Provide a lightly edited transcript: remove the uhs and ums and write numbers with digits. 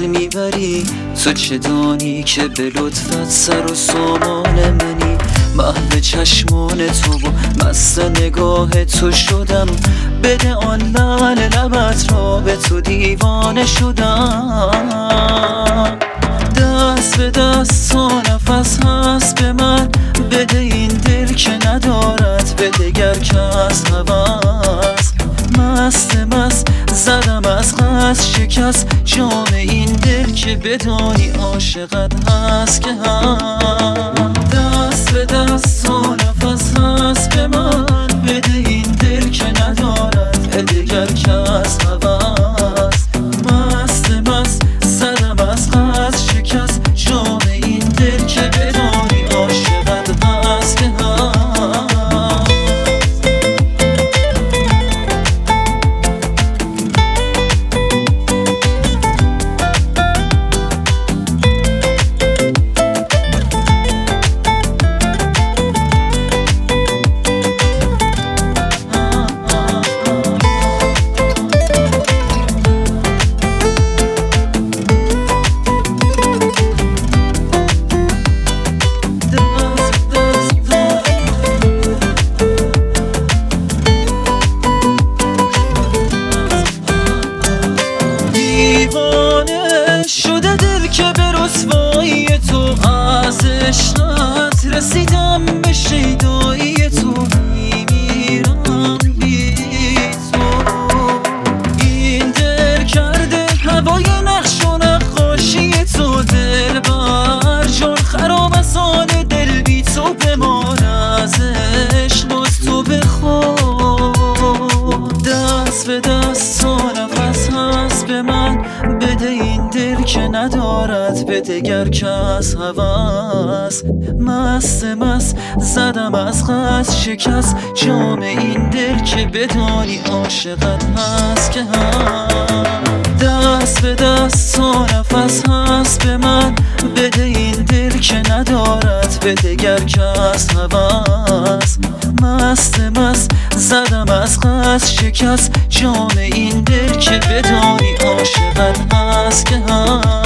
میبری، تو چه دانی که به لطفت سر و سامان منی. محو چشمان تو و مست نگاه تو شدم، بده آن لعل لبت را، به تو دیوانه شدم. دست به دست تا نفس هست به من، بده این دل که ندارد به دگر کس هوس. مست زدم از قصد شکست جام این دل، که بدانی عاشقت هست که هم. دست به دست تا نفس هست به من، بده این دل که ندارد به دگر کس هوس. مست زدم از قصد شکست جام این دل، که بدانی عاشقت هست که هم. شده دل که به رسوایی تو، از عشقت رسیدم به شیدایی تو. میمیرم بی تو، این دل کرده هوای نقش و نقاشی تو. دل بر جان خراب از آن دل بی تو، بمان از عشق باز تو بخواد. دست به دست تا نفس هست به من، بده این دل که ندارد به دگر کس هوس. مست زدم از قصد شکست جام این دل، که بدانی عاشقت هست که هم. دست به دست تا نفس هست به من، بده این دل که ندارد به دگر کس هوس. مست زدم از قصد شکست جام این دل، که بدانی عاشقت هست که هم.